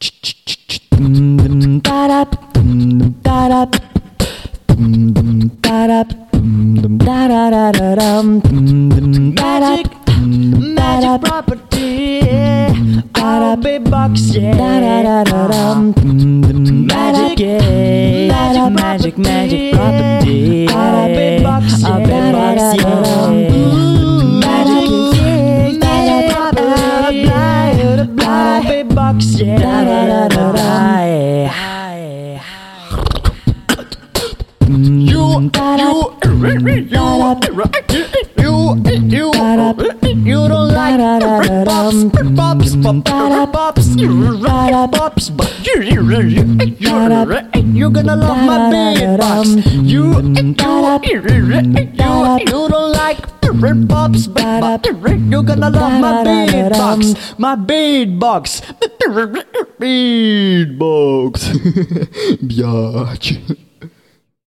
Magic, magic property. I'll be box, yeah. Magic, magic, magic property. I'll be box, yeah. Magic, magic property. I'll be box, yeah. You don't like pops, but you're gonna love my beatbox. You don't like pops, but you're gonna love my beatbox. My beatbox, beatbox, biatch.